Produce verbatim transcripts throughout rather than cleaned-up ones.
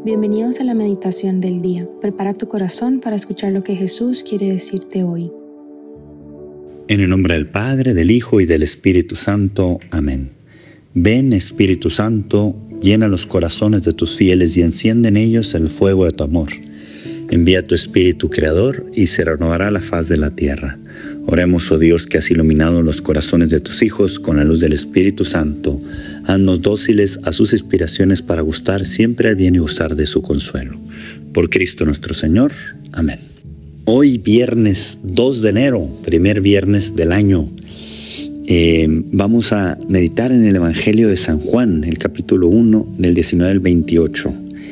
Bienvenidos a la meditación del día. Prepara tu corazón para escuchar lo que Jesús quiere decirte hoy. En el nombre del Padre, del Hijo y del Espíritu Santo. Amén. Ven, Espíritu Santo, llena los corazones de tus fieles y enciende en ellos el fuego de tu amor. Envía tu Espíritu Creador y se renovará la faz de la tierra. Oremos, oh Dios, que has iluminado los corazones de tus hijos con la luz del Espíritu Santo. Haznos dóciles a sus inspiraciones para gustar siempre el bien y gozar de su consuelo. Por Cristo nuestro Señor. Amén. Hoy, viernes dos de enero, primer viernes del año, eh, vamos a meditar en el Evangelio de San Juan, el capítulo uno, del diecinueve al veintiocho.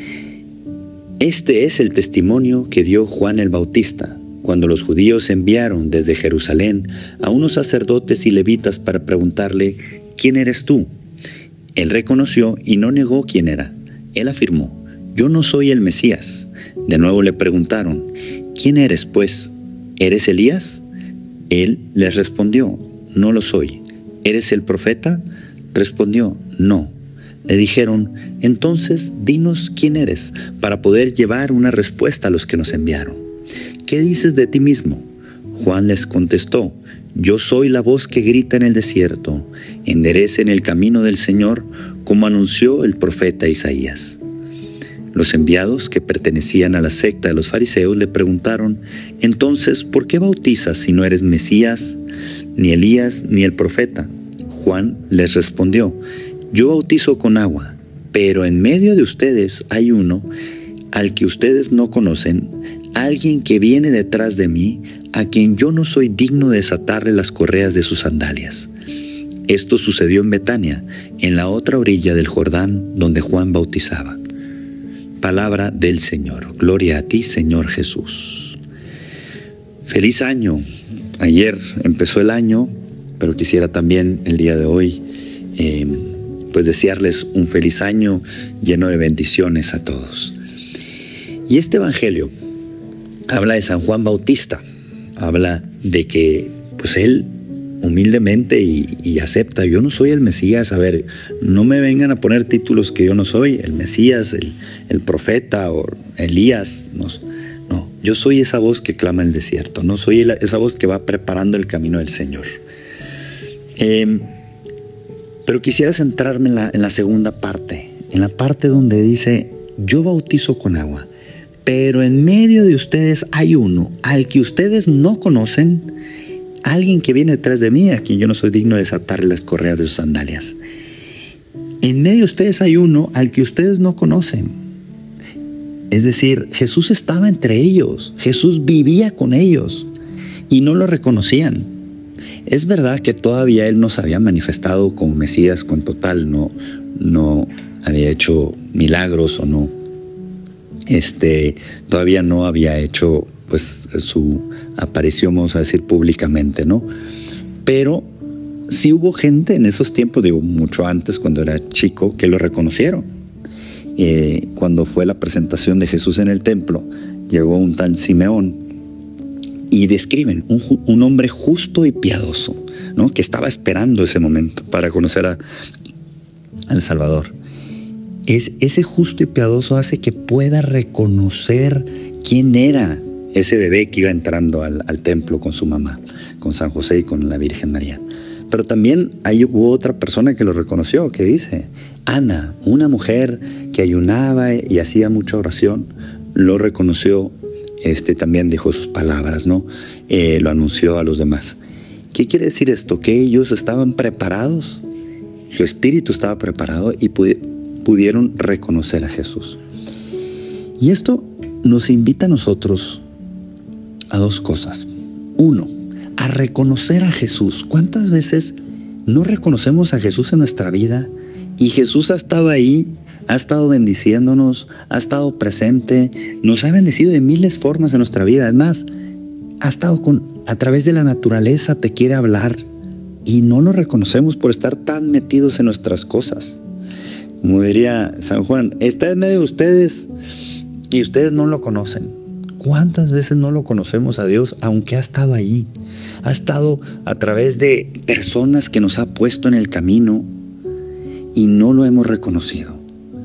Este es el testimonio que dio Juan el Bautista, cuando los judíos enviaron desde Jerusalén a unos sacerdotes y levitas para preguntarle: ¿quién eres tú? Él reconoció y no negó quién era. Él afirmó: yo no soy el Mesías. De nuevo le preguntaron: ¿quién eres, pues? ¿Eres Elías? Él les respondió: no lo soy. ¿Eres el profeta? Respondió: no. Le dijeron: entonces dinos quién eres, para poder llevar una respuesta a los que nos enviaron. ¿Qué dices de ti mismo? Juan les contestó: yo soy la voz que grita en el desierto, enderecen el camino del Señor, como anunció el profeta Isaías. Los enviados, que pertenecían a la secta de los fariseos, le preguntaron: entonces, ¿por qué bautizas si no eres Mesías, ni Elías, ni el profeta? Juan les respondió: yo bautizo con agua, pero en medio de ustedes hay uno al que ustedes no conocen, alguien que viene detrás de mí, a quien yo no soy digno de desatarle las correas de sus sandalias. Esto sucedió en Betania, en la otra orilla del Jordán, donde Juan bautizaba. Palabra del Señor. Gloria a ti, Señor Jesús. Feliz año. Ayer empezó el año, pero quisiera también el día de hoy eh, pues desearles un feliz año lleno de bendiciones a todos. Y este evangelio habla de San Juan Bautista, habla de que pues él humildemente y, y acepta: yo no soy el Mesías. A ver, no me vengan a poner títulos que yo no soy el Mesías, el, el profeta o Elías. No, no, yo soy esa voz que clama en el desierto, no soy el, esa voz que va preparando el camino del Señor. Eh, pero quisiera centrarme en la, en la segunda parte, en la parte donde dice: yo bautizo con agua, pero en medio de ustedes hay uno al que ustedes no conocen, alguien que viene detrás de mí, a quien yo no soy digno de desatarle las correas de sus sandalias. En medio de ustedes hay uno al que ustedes no conocen. Es decir, Jesús estaba entre ellos, Jesús vivía con ellos y no lo reconocían. Es verdad que todavía él no se había manifestado como Mesías con total, no, no había hecho milagros o no. Este, todavía no había hecho pues su aparición, vamos a decir, públicamente, ¿no? Pero sí hubo gente en esos tiempos, digo, mucho antes, cuando era chico, que lo reconocieron. Eh, cuando fue la presentación de Jesús en el templo, llegó un tal Simeón y describen un, un hombre justo y piadoso, ¿no? Que estaba esperando ese momento para conocer a, al Salvador. Es, ese justo y piadoso hace que pueda reconocer quién era ese bebé que iba entrando al, al templo con su mamá, con San José y con la Virgen María. Pero también hay, hubo otra persona que lo reconoció, que dice: Ana, una mujer que ayunaba y hacía mucha oración, lo reconoció, este, también dijo sus palabras, ¿no? Eh, lo anunció a los demás. ¿Qué quiere decir esto? Que ellos estaban preparados, su espíritu estaba preparado y pudieron pudieron reconocer a Jesús. Y esto nos invita a nosotros a dos cosas. Uno, a reconocer a Jesús. ¿Cuántas veces no reconocemos a Jesús en nuestra vida? Y Jesús ha estado ahí, ha estado bendiciéndonos, ha estado presente, nos ha bendecido de miles de formas en nuestra vida. Además, ha estado con, a través de la naturaleza, te quiere hablar y no lo reconocemos por estar tan metidos en nuestras cosas. Como diría San Juan, está en medio de ustedes y ustedes no lo conocen. ¿Cuántas veces no lo conocemos a Dios, aunque ha estado allí? Ha estado a través de personas que nos ha puesto en el camino y no lo hemos reconocido.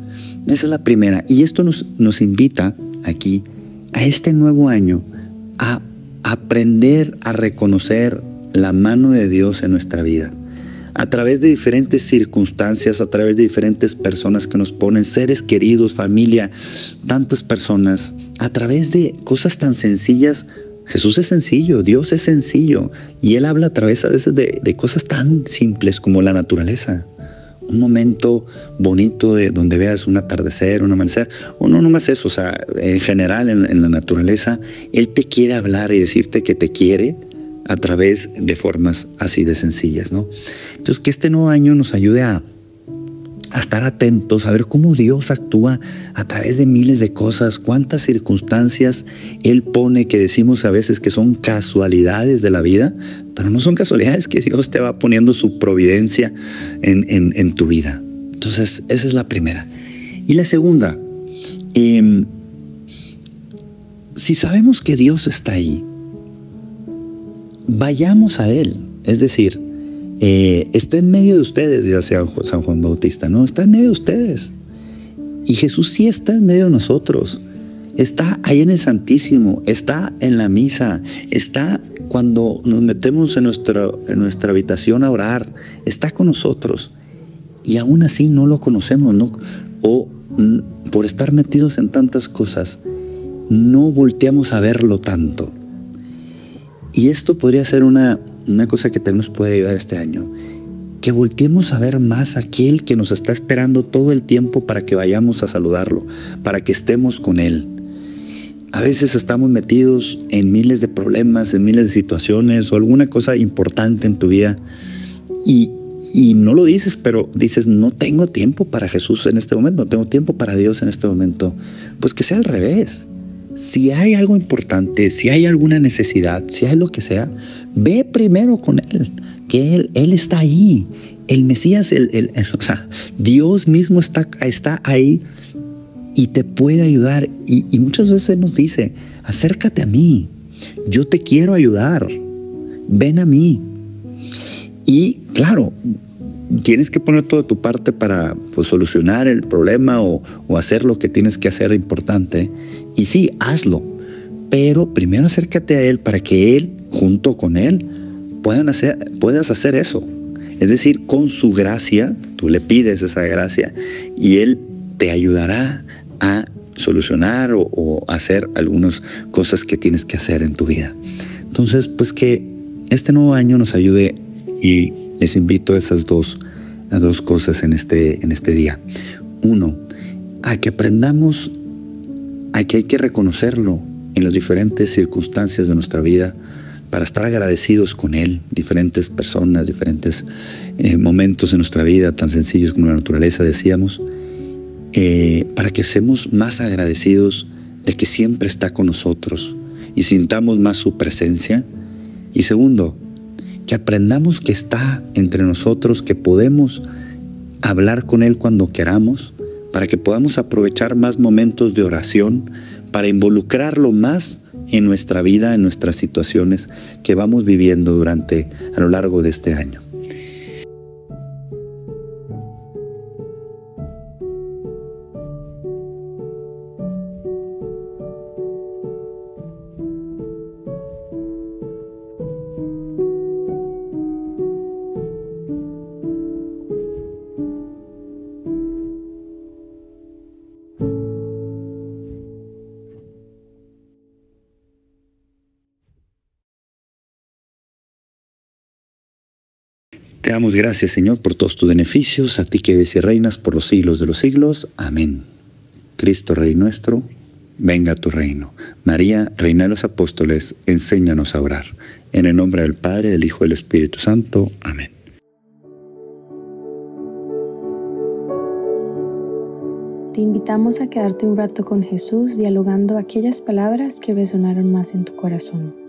Esa es la primera. Y esto nos, nos invita aquí a este nuevo año a aprender a reconocer la mano de Dios en nuestra vida. A través de diferentes circunstancias, a través de diferentes personas que nos ponen, seres queridos, familia, tantas personas, a través de cosas tan sencillas. Jesús es sencillo, Dios es sencillo, y Él habla a través a veces de, de cosas tan simples como la naturaleza. Un momento bonito de donde veas un atardecer, un amanecer, o no nomás eso, o sea, en general en, en la naturaleza, Él te quiere hablar y decirte que te quiere a través de formas así de sencillas, ¿no? Entonces, que este nuevo año nos ayude a, a estar atentos, a ver cómo Dios actúa a través de miles de cosas, cuántas circunstancias Él pone que decimos a veces que son casualidades de la vida, pero no son casualidades, que Dios te va poniendo su providencia en, en, en tu vida. Entonces, esa es la primera. Y la segunda, eh, si sabemos que Dios está ahí, vayamos a Él. Es decir, eh, está en medio de ustedes, ya sea San Juan Bautista, ¿no? Está en medio de ustedes. Y Jesús sí está en medio de nosotros. Está ahí en el Santísimo, está en la misa, está cuando nos metemos en nuestra, en nuestra habitación a orar, está con nosotros. Y aún así no lo conocemos, ¿no? O mm, por estar metidos en tantas cosas, no volteamos a verlo tanto. Y esto podría ser una, una cosa que también nos puede ayudar este año. Que volteemos a ver más a aquel que nos está esperando todo el tiempo para que vayamos a saludarlo, para que estemos con Él. A veces estamos metidos en miles de problemas, en miles de situaciones o alguna cosa importante en tu vida y, y no lo dices, pero dices, no tengo tiempo para Jesús en este momento, no tengo tiempo para Dios en este momento. Pues que sea al revés. Si hay algo importante, si hay alguna necesidad, si hay lo que sea, ve primero con Él, que Él, él está ahí. El Mesías, el, el, el, o sea, Dios mismo está, está ahí y te puede ayudar. Y, y muchas veces nos dice, acércate a mí, yo te quiero ayudar, ven a mí. Y claro, tienes que poner toda tu parte para pues, solucionar el problema o, o hacer lo que tienes que hacer importante. Y sí, hazlo. Pero primero acércate a Él para que Él, junto con Él, puedan hacer, puedas hacer eso. Es decir, con su gracia, tú le pides esa gracia y Él te ayudará a solucionar o, o hacer algunas cosas que tienes que hacer en tu vida. Entonces, pues que este nuevo año nos ayude y les invito a esas dos, a dos cosas en este, en este día. Uno, a que aprendamos a que hay que reconocerlo en las diferentes circunstancias de nuestra vida para estar agradecidos con Él, diferentes personas, diferentes eh, momentos en nuestra vida, tan sencillos como la naturaleza, decíamos, eh, para que seamos más agradecidos de que siempre está con nosotros y sintamos más su presencia. Y segundo, que aprendamos que está entre nosotros, que podemos hablar con Él cuando queramos, para que podamos aprovechar más momentos de oración, para involucrarlo más en nuestra vida, en nuestras situaciones que vamos viviendo durante, a lo largo de este año. Te damos gracias, Señor, por todos tus beneficios, a ti que vives y reinas por los siglos de los siglos. Amén. Cristo, Rey nuestro, venga a tu reino. María, Reina de los Apóstoles, enséñanos a orar. En el nombre del Padre, del Hijo y del Espíritu Santo. Amén. Te invitamos a quedarte un rato con Jesús dialogando aquellas palabras que resonaron más en tu corazón.